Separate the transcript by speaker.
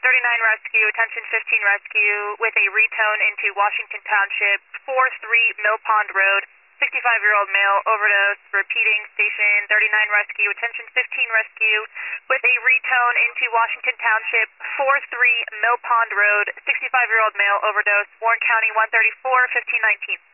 Speaker 1: Rescue, attention 15 Rescue, with a retone into Washington Township, 43 Mill Pond Road, 65-year-old male, overdose, repeating, station 39 Rescue, attention 15 Rescue, with a retone into Washington Township, 43 Mill Pond Road, 65-year-old male, overdose, Warren County 134, 1519.